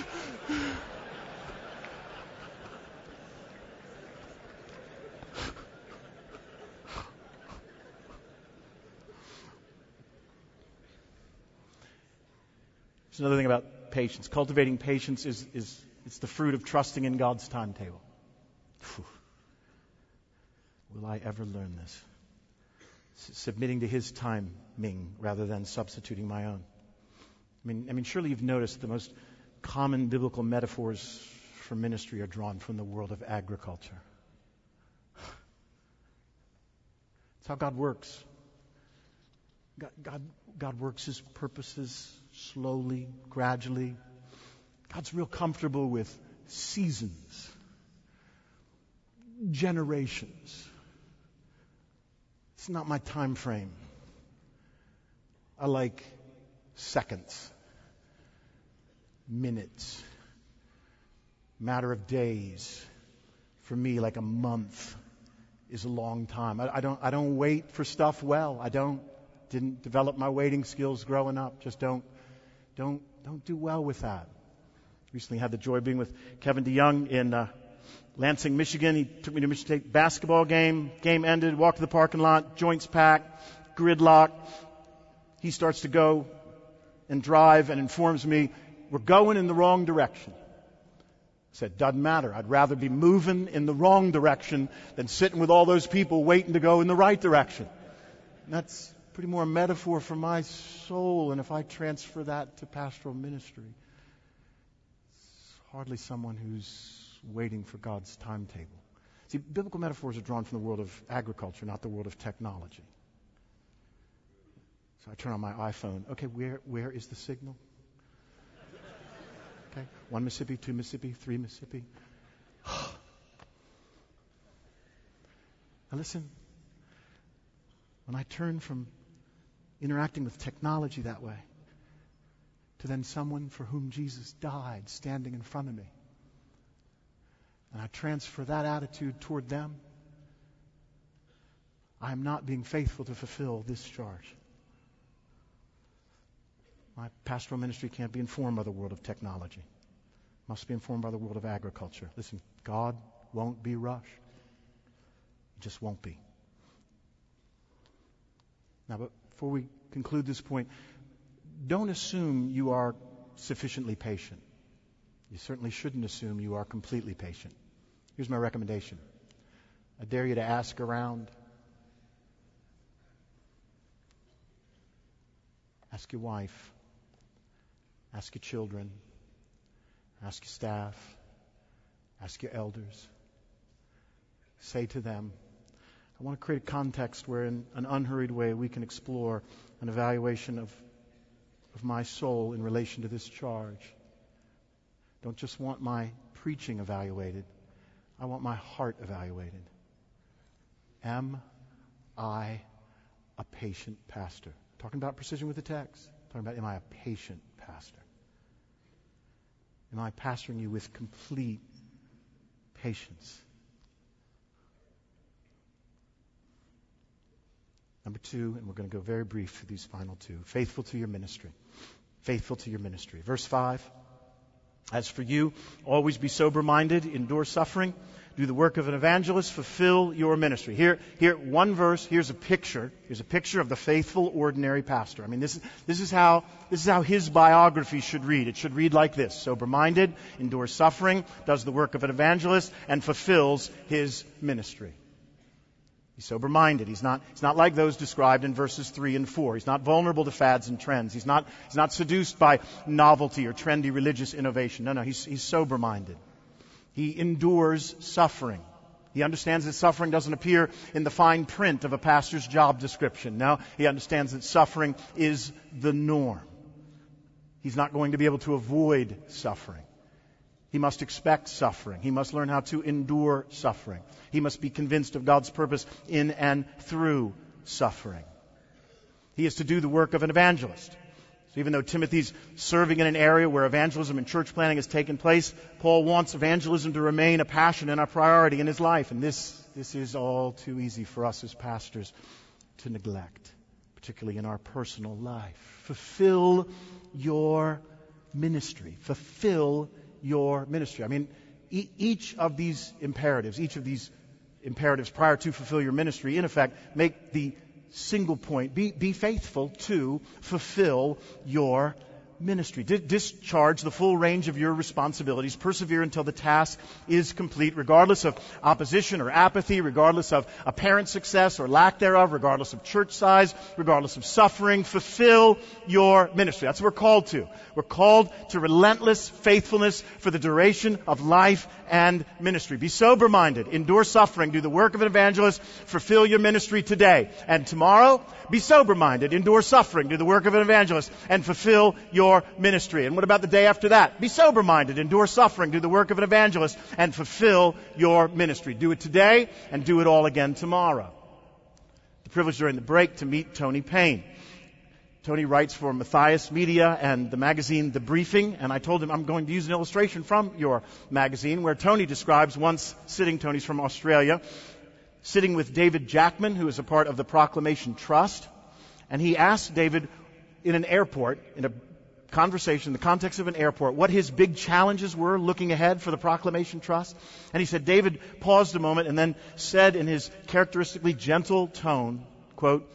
There's another thing about patience. Cultivating patience is it's the fruit of trusting in God's timetable. Whew. Will I ever learn this? Submitting to His timing rather than substituting my own. I mean, surely you've noticed the most common biblical metaphors for ministry are drawn from the world of agriculture. It's how God works. God works His purposes slowly, gradually. God's real comfortable with seasons, generations. It's not my time frame. I like seconds, minutes, matter of days. For me, like a month is a long time. I don't wait for stuff well. Didn't develop my waiting skills growing up. Just don't do well with that. Recently had the joy of being with Kevin DeYoung in Lansing, Michigan. He took me to Michigan State basketball game. Game ended, walked to the parking lot, joints packed, gridlock. He starts to go and drive and informs me, we're going in the wrong direction. I said, doesn't matter. I'd rather be moving in the wrong direction than sitting with all those people waiting to go in the right direction. And that's pretty more a metaphor for my soul. And if I transfer that to pastoral ministry, it's hardly someone who's waiting for God's timetable. See, biblical metaphors are drawn from the world of agriculture, not the world of technology. So I turn on my iPhone. Okay, where is the signal? Okay, 1 Mississippi, 2 Mississippi, 3 Mississippi. Now listen, when I turn from interacting with technology that way to then someone for whom Jesus died standing in front of me, and I transfer that attitude toward them, I am not being faithful to fulfill this charge. My pastoral ministry can't be informed by the world of technology. It must be informed by the world of agriculture. Listen, God won't be rushed. He just won't be. Now, but before we conclude this point, don't assume you are sufficiently patient. You certainly shouldn't assume you are completely patient. Here's my recommendation. I dare you to ask around. Ask your wife. Ask your children. Ask your staff. Ask your elders. Say to them, I want to create a context where in an unhurried way we can explore an evaluation of my soul in relation to this charge. Don't just want my preaching evaluated. I want my heart evaluated. Am I a patient pastor? Talking about precision with the text. Talking about, am I a patient pastor? Am I pastoring you with complete patience? Number 2, and we're going to go very brief for these final 2. Faithful to your ministry. Faithful to your ministry. Verse 5. As for you, always be sober-minded, endure suffering, do the work of an evangelist, fulfill your ministry. Here, one verse. Here's a picture. Here's a picture of the faithful, ordinary pastor. I mean, this is how his biography should read. It should read like this: sober-minded, endures suffering, does the work of an evangelist, and fulfills his ministry. He's sober-minded. He's not like those described in verses 3 and 4. He's not vulnerable to fads and trends. He's not seduced by novelty or trendy religious innovation. No, he's sober-minded. He endures suffering. He understands that suffering doesn't appear in the fine print of a pastor's job description. No, he understands that suffering is the norm. He's not going to be able to avoid suffering. He must expect suffering. He must learn how to endure suffering. He must be convinced of God's purpose in and through suffering. He is to do the work of an evangelist. So even though Timothy's serving in an area where evangelism and church planting has taken place, Paul wants evangelism to remain a passion and a priority in his life. And this is all too easy for us as pastors to neglect, particularly in our personal life. Fulfill your ministry. Fulfill your ministry. I mean, each of these imperatives prior to fulfill your ministry, in effect, make the single point: be faithful to fulfill your ministry. Discharge the full range of your responsibilities. Persevere until the task is complete, regardless of opposition or apathy, regardless of apparent success or lack thereof, regardless of church size, regardless of suffering. Fulfill your ministry. That's what we're called to. We're called to relentless faithfulness for the duration of life and ministry. Be sober-minded, endure suffering, do the work of an evangelist, fulfill your ministry today. And tomorrow, be sober-minded, endure suffering, do the work of an evangelist, and fulfill your ministry. And what about the day after that? Be sober-minded, endure suffering, do the work of an evangelist, and fulfill your ministry. Do it today, and do it all again tomorrow. The privilege during the break to meet Tony Payne. Tony writes for Matthias Media and the magazine The Briefing, and I told him I'm going to use an illustration from your magazine where Tony describes once sitting, Tony's from Australia, sitting with David Jackman, who is a part of the Proclamation Trust, and he asked David in an airport, in a conversation in the context of an airport, what his big challenges were looking ahead for the Proclamation Trust. And he said, David paused a moment and then said in his characteristically gentle tone, quote,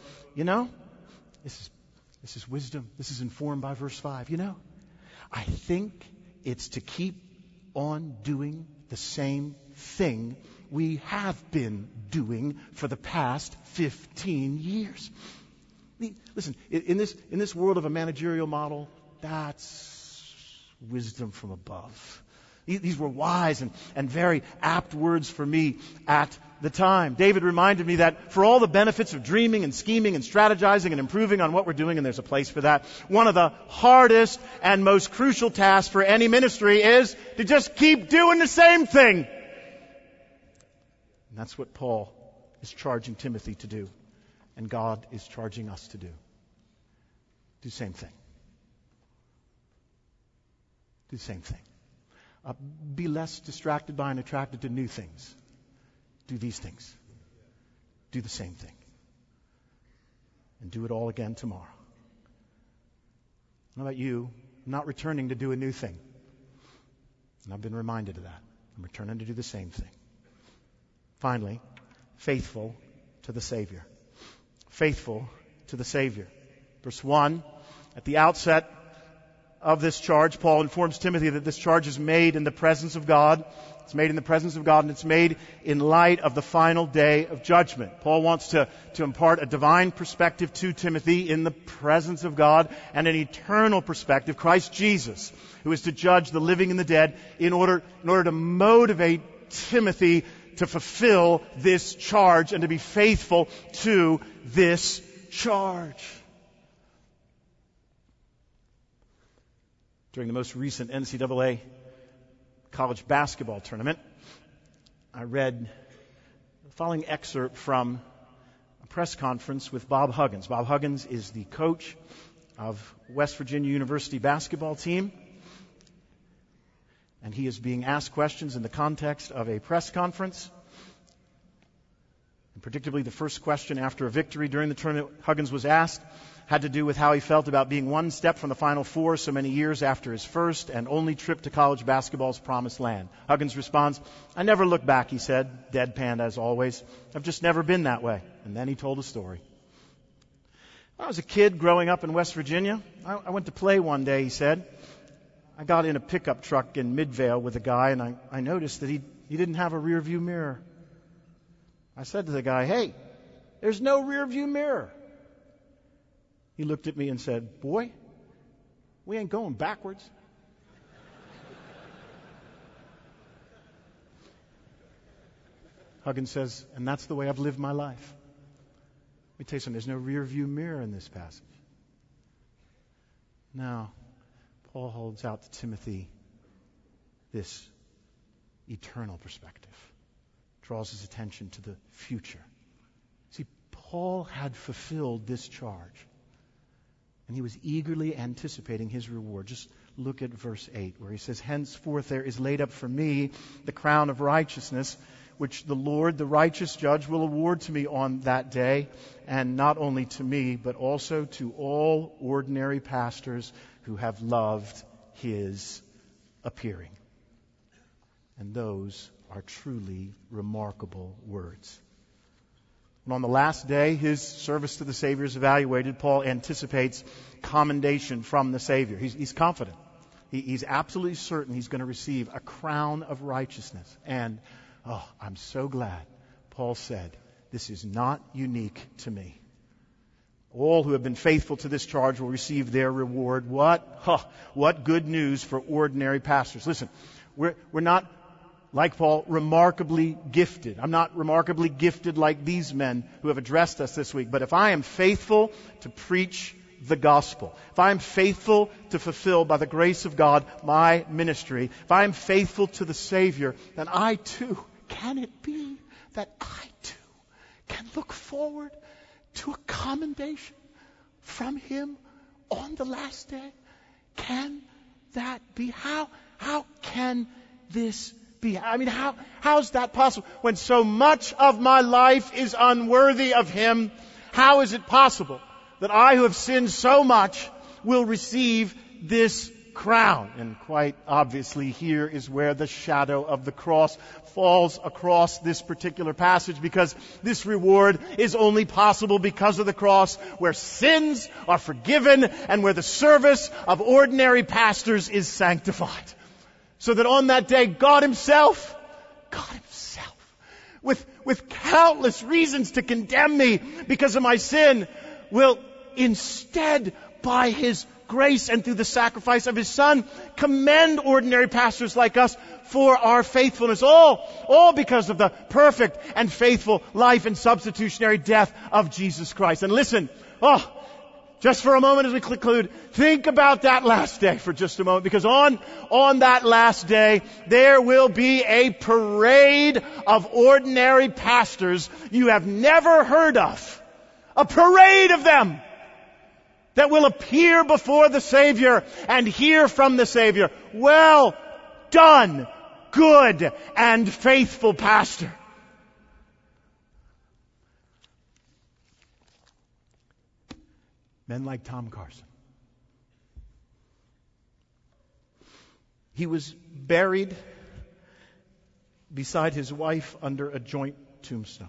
this is wisdom. This is informed by verse 5. I think it's to keep on doing the same thing we have been doing for the past 15 years. Listen, in this world of a managerial model, that's wisdom from above. These were wise and very apt words for me at the time. David reminded me that for all the benefits of dreaming and scheming and strategizing and improving on what we're doing, and there's a place for that, one of the hardest and most crucial tasks for any ministry is to just keep doing the same thing. And that's what Paul is charging Timothy to do, and God is charging us to do. Do the same thing. Do the same thing. Be less distracted by and attracted to new things. Do these things. Do the same thing. And do it all again tomorrow. How about you? I'm not returning to do a new thing. And I've been reminded of that. I'm returning to do the same thing. Finally, faithful to the Savior. Faithful to the Savior. Verse 1, at the outset of this charge, Paul informs Timothy that this charge is made in the presence of God It's made in the presence of God, and it's made in light of the final day of judgment. Paul wants to impart a divine perspective to Timothy in the presence of God and an eternal perspective, Christ Jesus, who is to judge the living and the dead, in order to motivate Timothy to fulfill this charge and to be faithful to this charge. During the most recent NCAA college basketball tournament, I read the following excerpt from a press conference with Bob Huggins. Bob Huggins is the coach of West Virginia University basketball team, and he is being asked questions in the context of a press conference. And particularly the first question after a victory during the tournament Huggins was asked had to do with how he felt about being one step from the Final Four so many years after his first and only trip to college basketball's promised land. Huggins responds, "I never look back," he said, deadpan as always. "I've just never been that way." And then he told a story. When I was a kid growing up in West Virginia, I went to play one day, he said. I got in a pickup truck in Midvale with a guy, and I noticed that he didn't have a rear view mirror. I said to the guy, "Hey, there's no rear view mirror." He looked at me and said, "Boy, we ain't going backwards." Huggins says, and that's the way I've lived my life. Let me tell you something, there's no rear view mirror in this passage. Now, Paul holds out to Timothy this eternal perspective, draws his attention to the future. See, Paul had fulfilled this charge, and he was eagerly anticipating his reward. Just look at verse 8, where he says, "Henceforth there is laid up for me the crown of righteousness, which the Lord, the righteous judge, will award to me on that day, and not only to me, but also to all ordinary pastors who have loved his appearing." And those are truly remarkable words. And on the last day, his service to the Savior is evaluated. Paul anticipates commendation from the Savior. He's confident. He's absolutely certain he's going to receive a crown of righteousness. And, I'm so glad Paul said, this is not unique to me. All who have been faithful to this charge will receive their reward. What good news for ordinary pastors. Listen, we're not, like Paul, remarkably gifted. I'm not remarkably gifted like these men who have addressed us this week. But if I am faithful to preach the gospel, if I am faithful to fulfill by the grace of God my ministry, if I am faithful to the Savior, then I too, can it be that I too can look forward to a commendation from Him on the last day? Can that be? How can this be? I mean, how's that possible? When so much of my life is unworthy of Him, how is it possible that I who have sinned so much will receive this crown? And quite obviously here is where the shadow of the cross falls across this particular passage, because this reward is only possible because of the cross, where sins are forgiven and where the service of ordinary pastors is sanctified. So that on that day, God Himself, with countless reasons to condemn me because of my sin, will instead, by His grace and through the sacrifice of His Son, commend ordinary pastors like us for our faithfulness. All because of the perfect and faithful life and substitutionary death of Jesus Christ. And listen, just for a moment as we conclude, think about that last day for just a moment, because on that last day, there will be a parade of ordinary pastors you have never heard of. A parade of them that will appear before the Savior and hear from the Savior, "Well done, good and faithful pastor." Men like Tom Carson. He was buried beside his wife under a joint tombstone.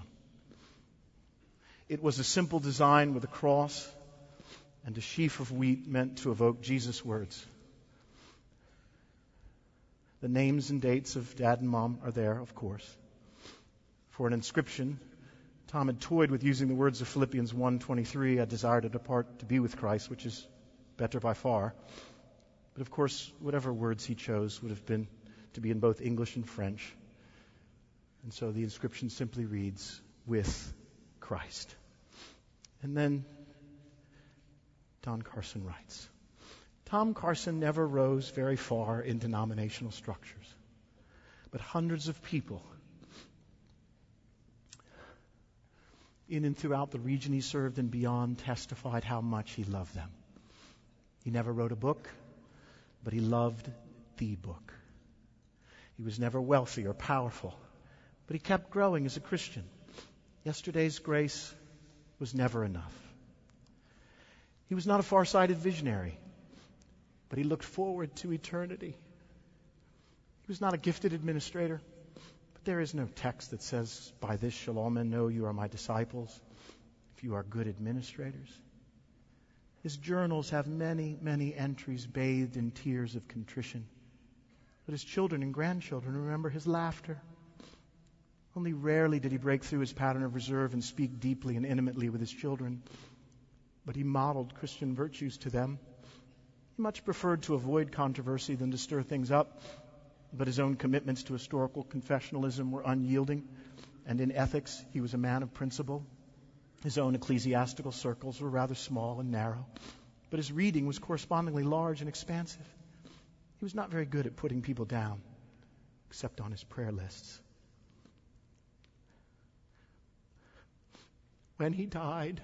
It was a simple design with a cross and a sheaf of wheat meant to evoke Jesus' words. The names and dates of Dad and Mom are there, of course. For an inscription, Tom had toyed with using the words of Philippians 1:23, "I desire to depart to be with Christ," which is better by far. But of course, whatever words he chose would have been to be in both English and French. And so the inscription simply reads, "With Christ." And then Don Carson writes, Tom Carson never rose very far in denominational structures, but hundreds of people in and throughout the region he served and beyond testified how much he loved them. He never wrote a book, but he loved the book. He was never wealthy or powerful, but he kept growing as a Christian. Yesterday's grace was never enough. He was not a far-sighted visionary, but he looked forward to eternity. He was not a gifted administrator, but there is no text that says, "By this shall all men know you are my disciples, if you are good administrators." His journals have many, many entries bathed in tears of contrition. But his children and grandchildren remember his laughter. Only rarely did he break through his pattern of reserve and speak deeply and intimately with his children. But he modeled Christian virtues to them. He much preferred to avoid controversy than to stir things up, but his own commitments to historical confessionalism were unyielding, and in ethics he was a man of principle. His own ecclesiastical circles were rather small and narrow, but his reading was correspondingly large and expansive. He was not very good at putting people down, except on his prayer lists. When he died,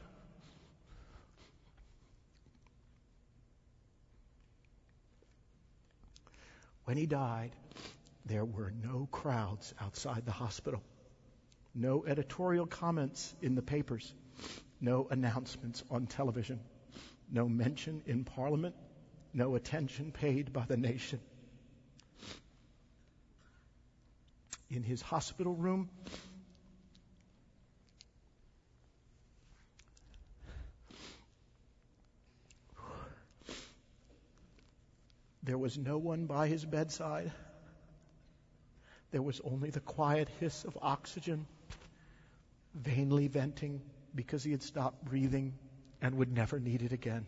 there were no crowds outside the hospital, no editorial comments in the papers, no announcements on television, no mention in Parliament, no attention paid by the nation. In his hospital room, there was no one by his bedside. There was only the quiet hiss of oxygen, vainly venting because he had stopped breathing and would never need it again.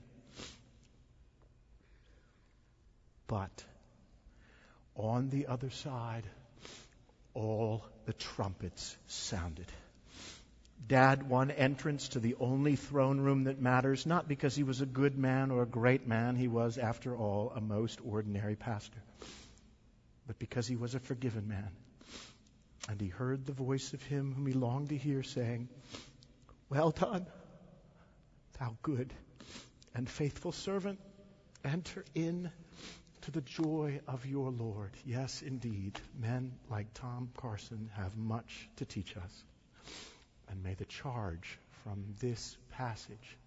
But on the other side, all the trumpets sounded. Dad won entrance to the only throne room that matters, not because he was a good man or a great man. He was, after all, a most ordinary pastor. But because he was a forgiven man. And he heard the voice of him whom he longed to hear saying, "Well done, thou good and faithful servant. Enter in to the joy of your Lord." Yes, indeed, men like Tom Carson have much to teach us. And may the charge from this passage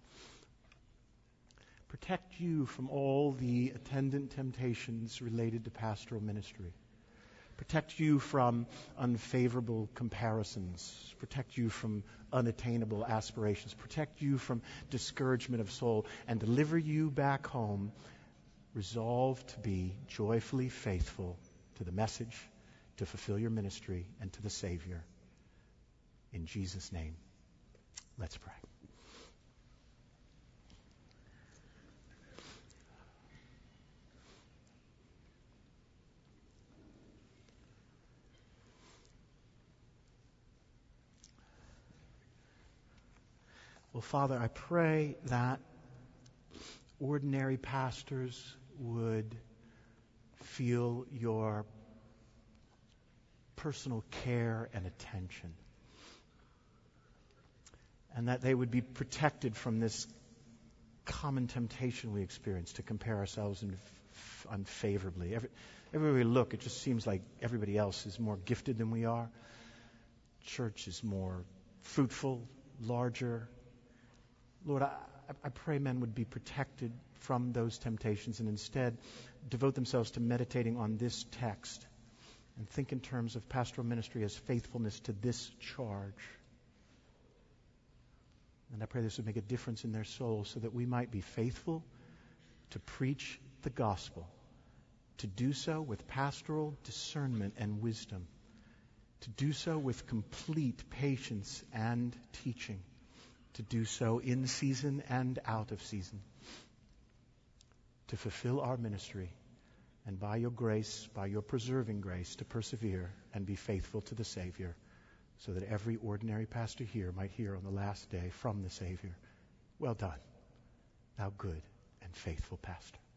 protect you from all the attendant temptations related to pastoral ministry. Protect you from unfavorable comparisons. Protect you from unattainable aspirations. Protect you from discouragement of soul. And deliver you back home, resolved to be joyfully faithful to the message, to fulfill your ministry, and to the Savior. In Jesus' name, let's pray. Well, Father, I pray that ordinary pastors would feel your personal care and attention, and that they would be protected from this common temptation we experience to compare ourselves unfavorably. Everywhere we look, it just seems like everybody else is more gifted than we are. Church is more fruitful, larger. Lord, I pray men would be protected from those temptations and instead devote themselves to meditating on this text and think in terms of pastoral ministry as faithfulness to this charge. And I pray this would make a difference in their souls so that we might be faithful to preach the gospel to do so with pastoral discernment and wisdom, to do so with complete patience and teaching, to do so in season and out of season, to fulfill our ministry, and by your grace, by your preserving grace, to persevere and be faithful to the Savior, so that every ordinary pastor here might hear on the last day from the Savior, "Well done, thou good and faithful pastor."